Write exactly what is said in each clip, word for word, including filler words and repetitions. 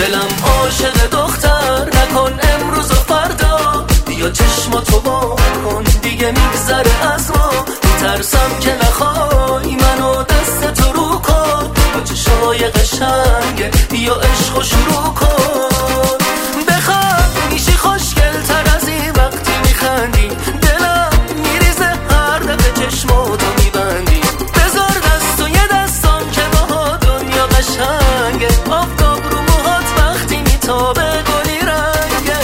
دلم عاشق دختر، نکن امروز و فردا، بیا چشماتو وا کن دیگه میگذره از ما. میترسم که نخوای منو دست تو رو کن، با چشای قشنگه بیا عشقو شروع کن. بخند میشی خوشگل تر از این وقتی میخندی، دلم میریزه هر دفعه چشماتو میبندی. بذار دست و یه دستان که با دنیا قشنگه، آفتاب رو موهات وقتی میتابه گلی رنگه.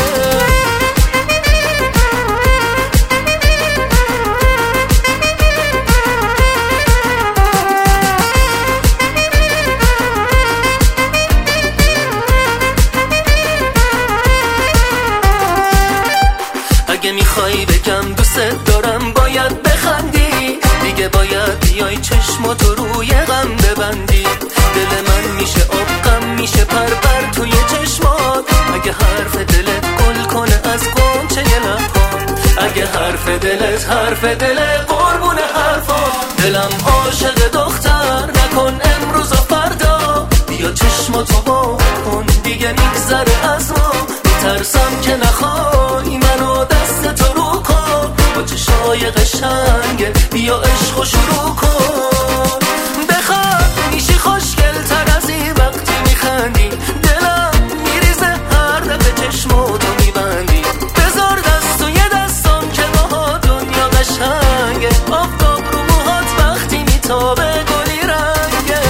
اگه میخوای بگم دوست دارم باید بخندی، دیگه باید بیای چشماتو روی غم ببندی. دل من میشه آب غم میشه پرپر توی چشمات، اگه حرف دلت گل کنه از غنچه لبات، اگه حرف دلت حرف دل قربون حرفات. دلم عاشق دختر، نکن امروز و فردا، بیا چشماتو وا کن دیگه میگذره از ما. میترسم که نخوای منو دست تو رو کن، با چشای قشنگه بیا عشقو شروع کن. بخند میشی خوشگل تر از این وقتی میخندی، دلم میریزه هر دفعه چشماتو میبندی. بذار دست و یه دستان که با دنیا قشنگه، آفتاب رو موهات وقتی میتابه گلی رنگه.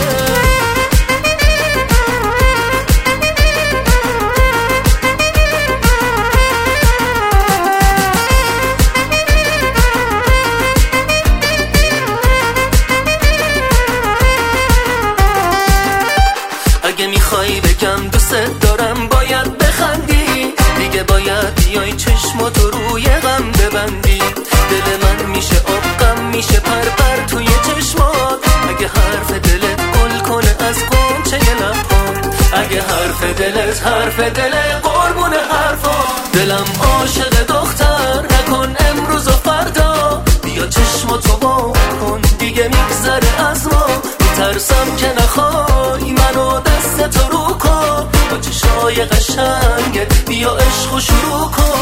اگه میخوای بگم دوست دارم باید بخندی، دیگه باید بیای چشماتو روی غم ببندی. دل من میشه آب غم میشه پرپر توی چشمات، اگه حرف دلت گل کنه از غنچه لبات، اگه حرف دلت حرف دل قربون حرفات. دلم عاشق دختر، نکن امروز و فردا، بیا چشماتو وا کن دیگه میگذره از ما. میترسم که نخوای منو دست تو رو کن، با چشای قشنگه بیا عشقو شروع کن.